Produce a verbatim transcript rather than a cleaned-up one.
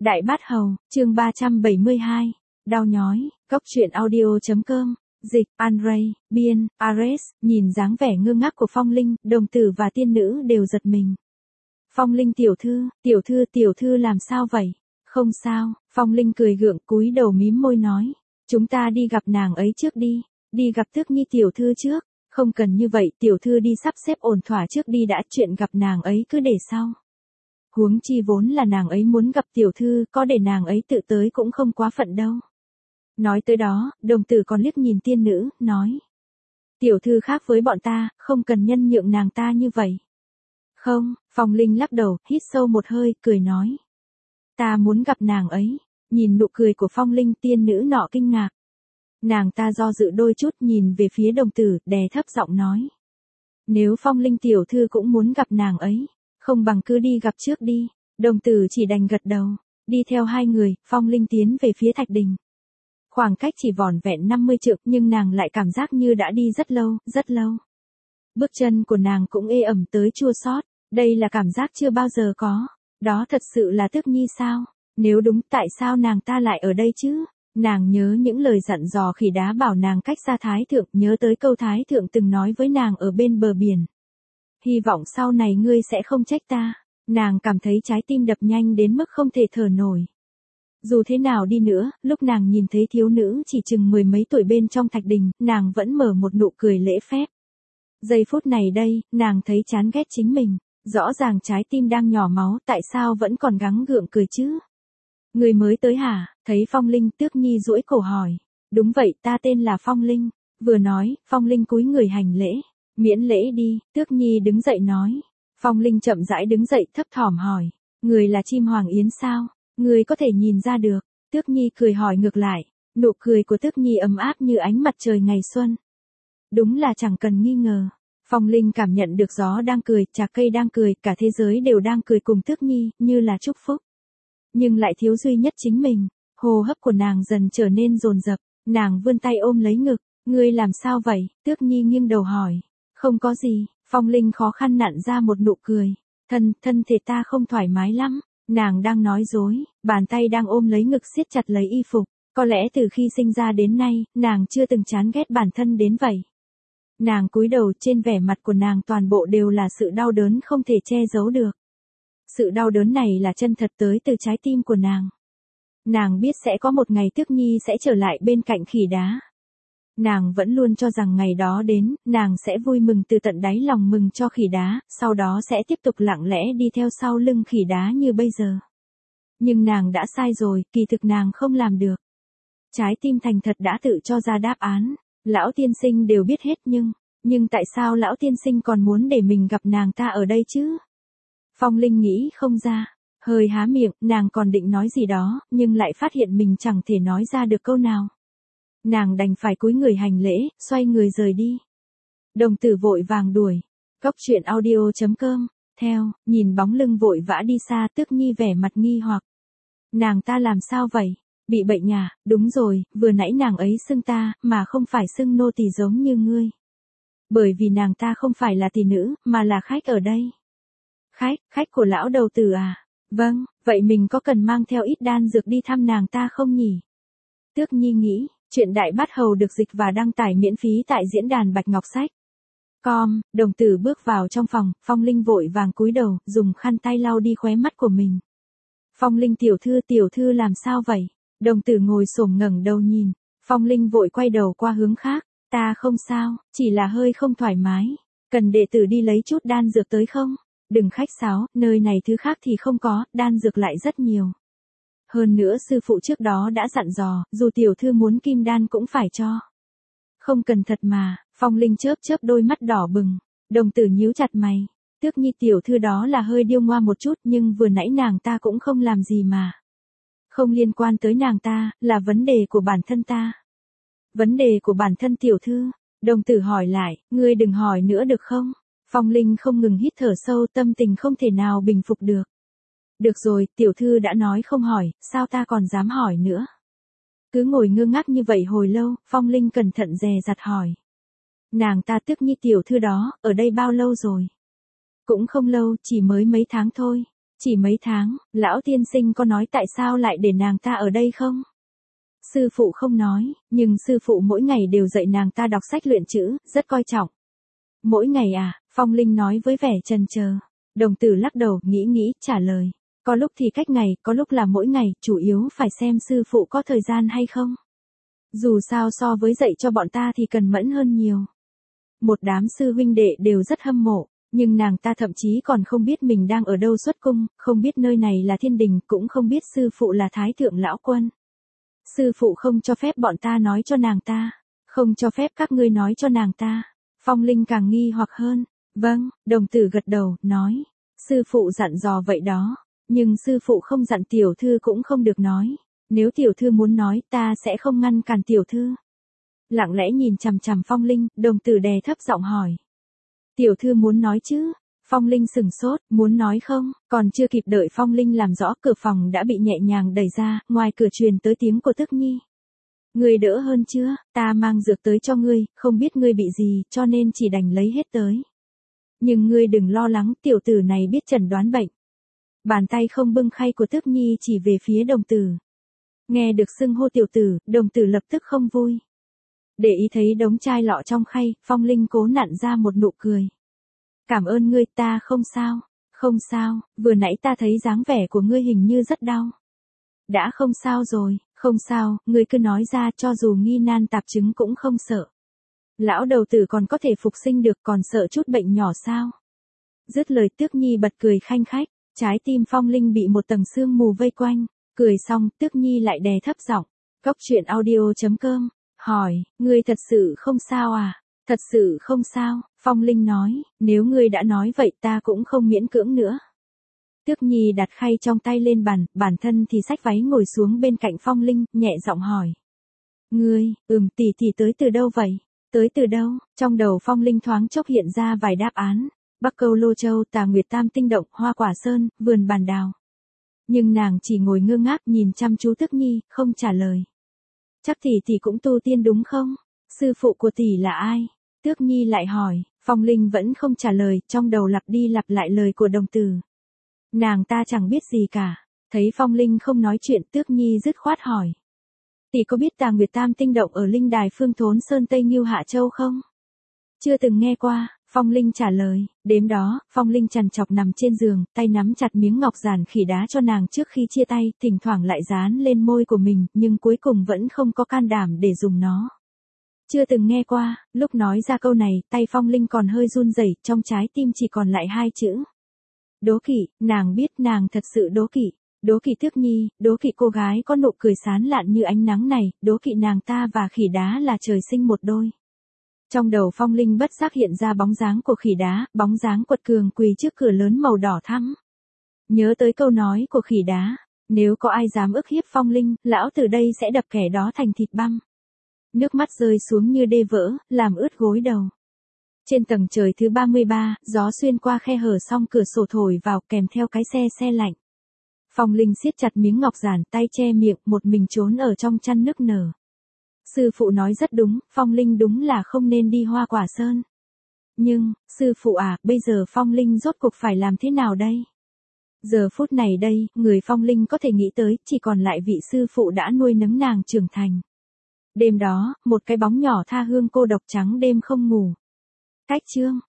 Đại Bát Hầu, chương ba trăm bảy mươi hai, đau nhói, cốc truyện audio.com, dịch, Andrei, biên, Ares, nhìn dáng vẻ ngơ ngác của Phong Linh, đồng tử và tiên nữ đều giật mình. Phong Linh tiểu thư, tiểu thư, tiểu thư làm sao vậy? Không sao, Phong Linh cười gượng cúi đầu mím môi nói. Chúng ta đi gặp nàng ấy trước đi, đi gặp Tước Nhi tiểu thư trước, không cần như vậy, tiểu thư đi sắp xếp ổn thỏa trước đi đã, chuyện gặp nàng ấy cứ để sau. Huống chi vốn là nàng ấy muốn gặp tiểu thư, có để nàng ấy tự tới cũng không quá phận đâu. Nói tới đó, đồng tử còn liếc nhìn tiên nữ, nói. Tiểu thư khác với bọn ta, không cần nhân nhượng nàng ta như vậy. Không, Phong Linh lắc đầu, hít sâu một hơi, cười nói. Ta muốn gặp nàng ấy. Nhìn nụ cười của Phong Linh, tiên nữ nọ kinh ngạc. Nàng ta do dự đôi chút, nhìn về phía đồng tử, đè thấp giọng nói. Nếu Phong Linh tiểu thư cũng muốn gặp nàng ấy, không bằng cứ đi gặp trước đi. Đồng tử chỉ đành gật đầu. Đi theo hai người, Phong Linh tiến về phía thạch đình. Khoảng cách chỉ vỏn vẹn năm mươi trượng, nhưng nàng lại cảm giác như đã đi rất lâu, rất lâu. Bước chân của nàng cũng ê ẩm tới chua xót. Đây là cảm giác chưa bao giờ có. Đó thật sự là Tước Nhi sao? Nếu đúng, tại sao nàng ta lại ở đây chứ? Nàng nhớ những lời dặn dò khỉ đá bảo nàng cách xa Thái Thượng, nhớ tới câu Thái Thượng từng nói với nàng ở bên bờ biển. Hy vọng sau này ngươi sẽ không trách ta. Nàng cảm thấy trái tim đập nhanh đến mức không thể thở nổi. Dù thế nào đi nữa, lúc nàng nhìn thấy thiếu nữ chỉ chừng mười mấy tuổi bên trong thạch đình, nàng vẫn mở một nụ cười lễ phép. Giây phút này đây, nàng thấy chán ghét chính mình. Rõ ràng trái tim đang nhỏ máu, tại sao vẫn còn gắng gượng cười chứ? Người mới tới hả? Thấy Phong Linh, Tước Nhi duỗi cổ hỏi. Đúng vậy, ta tên là Phong Linh. Vừa nói, Phong Linh cúi người hành lễ. Miễn lễ đi, Tước Nhi đứng dậy nói. Phong Linh chậm rãi đứng dậy, thấp thỏm hỏi. Người là chim hoàng yến sao? Người có thể nhìn ra được. Tước Nhi cười hỏi ngược lại. Nụ cười của Tước Nhi ấm áp như ánh mặt trời ngày xuân. Đúng là chẳng cần nghi ngờ. Phong Linh cảm nhận được gió đang cười, trà cây đang cười, cả thế giới đều đang cười cùng Tước Nhi, như là chúc phúc. Nhưng lại thiếu duy nhất chính mình. Hô hấp của nàng dần trở nên dồn dập, nàng vươn tay ôm lấy ngực. Ngươi làm sao vậy? Tước Nhi nghiêng đầu hỏi. Không có gì, Phong Linh khó khăn nặn ra một nụ cười. Thân, thân thể ta không thoải mái lắm. Nàng đang nói dối, bàn tay đang ôm lấy ngực siết chặt lấy y phục. Có lẽ từ khi sinh ra đến nay, nàng chưa từng chán ghét bản thân đến vậy. Nàng cúi đầu, trên vẻ mặt của nàng toàn bộ đều là sự đau đớn không thể che giấu được. Sự đau đớn này là chân thật tới từ trái tim của nàng. Nàng biết sẽ có một ngày Tước Nhi sẽ trở lại bên cạnh khỉ đá. Nàng vẫn luôn cho rằng ngày đó đến, nàng sẽ vui mừng từ tận đáy lòng mừng cho khỉ đá, sau đó sẽ tiếp tục lặng lẽ đi theo sau lưng khỉ đá như bây giờ. Nhưng nàng đã sai rồi, kỳ thực nàng không làm được. Trái tim thành thật đã tự cho ra đáp án. Lão tiên sinh đều biết hết nhưng, nhưng tại sao lão tiên sinh còn muốn để mình gặp nàng ta ở đây chứ? Phong Linh nghĩ không ra, hơi há miệng, nàng còn định nói gì đó, nhưng lại phát hiện mình chẳng thể nói ra được câu nào. Nàng đành phải cúi người hành lễ, xoay người rời đi. Đồng tử vội vàng đuổi. Cốc truyện audio.com, theo, nhìn bóng lưng vội vã đi xa, Tước Nhi vẻ mặt nghi hoặc. Nàng ta làm sao vậy? Bị bệnh à? Đúng rồi, vừa nãy nàng ấy xưng ta, mà không phải xưng nô tỳ giống như ngươi. Bởi vì nàng ta không phải là tỷ nữ, mà là khách ở đây. Khách, khách của lão đầu tử à? Vâng, vậy mình có cần mang theo ít đan dược đi thăm nàng ta không nhỉ? Tước Nhi nghĩ, chuyện Đại Bát Hầu được dịch và đăng tải miễn phí tại diễn đàn Bạch Ngọc Sách. Com, đồng tử bước vào trong phòng, Phong Linh vội vàng cúi đầu, dùng khăn tay lau đi khóe mắt của mình. Phong Linh tiểu thư, tiểu thư làm sao vậy? Đồng tử ngồi xổm ngẩng đầu nhìn, Phong Linh vội quay đầu qua hướng khác, ta không sao, chỉ là hơi không thoải mái, cần đệ tử đi lấy chút đan dược tới không? Đừng khách sáo, nơi này thứ khác thì không có, đan dược lại rất nhiều. Hơn nữa sư phụ trước đó đã dặn dò, dù tiểu thư muốn kim đan cũng phải cho. Không cần thật mà, Phong Linh chớp chớp đôi mắt đỏ bừng, đồng tử nhíu chặt mày, Tước Nhi tiểu thư đó là hơi điêu ngoa một chút nhưng vừa nãy nàng ta cũng không làm gì mà. Không liên quan tới nàng ta, là vấn đề của bản thân ta. Vấn đề của bản thân tiểu thư, đồng tử hỏi lại, ngươi đừng hỏi nữa được không? Phong Linh không ngừng hít thở sâu, tâm tình không thể nào bình phục được. Được rồi, tiểu thư đã nói không hỏi, sao ta còn dám hỏi nữa? Cứ ngồi ngơ ngác như vậy hồi lâu, Phong Linh cẩn thận dè dặt hỏi. Nàng ta Tước Nhi tiểu thư đó, ở đây bao lâu rồi? Cũng không lâu, chỉ mới mấy tháng thôi. Chỉ mấy tháng, lão tiên sinh có nói tại sao lại để nàng ta ở đây không? Sư phụ không nói, nhưng sư phụ mỗi ngày đều dạy nàng ta đọc sách luyện chữ, rất coi trọng. Mỗi ngày à, Phong Linh nói với vẻ chần chờ. Đồng tử lắc đầu, nghĩ nghĩ, trả lời. Có lúc thì cách ngày, có lúc là mỗi ngày, chủ yếu phải xem sư phụ có thời gian hay không. Dù sao so với dạy cho bọn ta thì cần mẫn hơn nhiều. Một đám sư huynh đệ đều rất hâm mộ, nhưng nàng ta thậm chí còn không biết mình đang ở đâu xuất cung, không biết nơi này là thiên đình, cũng không biết sư phụ là thái thượng lão quân. Sư phụ không cho phép bọn ta nói cho nàng ta, không cho phép các ngươi nói cho nàng ta. Phong Linh càng nghi hoặc hơn. Vâng, đồng tử gật đầu, nói. Sư phụ dặn dò vậy đó, nhưng sư phụ không dặn tiểu thư cũng không được nói. Nếu tiểu thư muốn nói ta sẽ không ngăn cản tiểu thư. Lặng lẽ nhìn chằm chằm Phong Linh, đồng tử đè thấp giọng hỏi. Tiểu thư muốn nói chứ? Phong Linh sừng sốt, muốn nói không? Còn chưa kịp đợi Phong Linh làm rõ, cửa phòng đã bị nhẹ nhàng đẩy ra, ngoài cửa truyền tới tiếng của Tức Nhi. Ngươi đỡ hơn chưa? Ta mang dược tới cho ngươi, không biết ngươi bị gì, cho nên chỉ đành lấy hết tới. Nhưng ngươi đừng lo lắng, tiểu tử này biết chẩn đoán bệnh. Bàn tay không bưng khay của Tức Nhi chỉ về phía đồng tử. Nghe được xưng hô tiểu tử, đồng tử lập tức không vui. Để ý thấy đống chai lọ trong khay, Phong Linh cố nặn ra một nụ cười. Cảm ơn ngươi, ta không sao, không sao, vừa nãy ta thấy dáng vẻ của ngươi hình như rất đau. Đã không sao rồi, không sao, ngươi cứ nói ra, cho dù nghi nan tạp chứng cũng không sợ. Lão đầu tử còn có thể phục sinh được, còn sợ chút bệnh nhỏ sao? Dứt lời Tước Nhi bật cười khanh khách, trái tim Phong Linh bị một tầng sương mù vây quanh, cười xong Tước Nhi lại đè thấp giọng. Cốc truyện audio chấm com hỏi, ngươi thật sự không sao à? Thật sự không sao, Phong Linh nói, nếu ngươi đã nói vậy ta cũng không miễn cưỡng nữa. Tước Nhi đặt khay trong tay lên bàn, bản thân thì xách váy ngồi xuống bên cạnh Phong Linh, nhẹ giọng hỏi. Ngươi, ừm tỷ tỷ tới từ đâu vậy? Tới từ đâu? Trong đầu Phong Linh thoáng chốc hiện ra vài đáp án. Bắc Câu Lô Châu, Tà Nguyệt Tam Tinh Động, Hoa Quả Sơn, Vườn Bàn Đào. Nhưng nàng chỉ ngồi ngơ ngác nhìn chăm chú Tước Nhi, không trả lời. Chắc tỷ tỷ cũng tu tiên đúng không? Sư phụ của tỷ là ai? Tước Nhi lại hỏi. Phong Linh vẫn không trả lời, trong đầu lặp đi lặp lại lời của đồng tử. Nàng ta chẳng biết gì cả. Thấy Phong Linh không nói chuyện, Tước Nhi dứt khoát hỏi. Tỷ có biết Tà Nguyệt Tam Tinh Động ở Linh Đài Phương Thốn Sơn Tây Ngưu Hạ Châu không? Chưa từng nghe qua, Phong Linh trả lời. Đêm đó, Phong Linh trằn trọc nằm trên giường, tay nắm chặt miếng ngọc giản khỉ đá cho nàng trước khi chia tay, thỉnh thoảng lại dán lên môi của mình, nhưng cuối cùng vẫn không có can đảm để dùng nó. Chưa từng nghe qua, lúc nói ra câu này, tay Phong Linh còn hơi run rẩy, trong trái tim chỉ còn lại hai chữ. Đố kỵ, nàng biết nàng thật sự đố kỵ. Đố kỵ Tước Nhi, đố kỵ cô gái có nụ cười sán lạn như ánh nắng này, đố kỵ nàng ta và khỉ đá là trời sinh một đôi. Trong đầu Phong Linh bất giác hiện ra bóng dáng của khỉ đá, bóng dáng quật cường quỳ trước cửa lớn màu đỏ thắm. Nhớ tới câu nói của khỉ đá, nếu có ai dám ức hiếp Phong Linh, lão từ đây sẽ đập kẻ đó thành thịt băm. Nước mắt rơi xuống như đê vỡ, làm ướt gối đầu. Trên tầng trời thứ ba mươi ba, gió xuyên qua khe hở song cửa sổ thổi vào kèm theo cái xe xe lạnh. Phong Linh siết chặt miếng ngọc giản, tay che miệng, một mình trốn ở trong chăn nức nở. Sư phụ nói rất đúng, Phong Linh đúng là không nên đi Hoa Quả Sơn. Nhưng, sư phụ à, bây giờ Phong Linh rốt cuộc phải làm thế nào đây? Giờ phút này đây, người Phong Linh có thể nghĩ tới, chỉ còn lại vị sư phụ đã nuôi nấng nàng trưởng thành. Đêm đó, một cái bóng nhỏ tha hương cô độc trắng đêm không ngủ. Cách chương.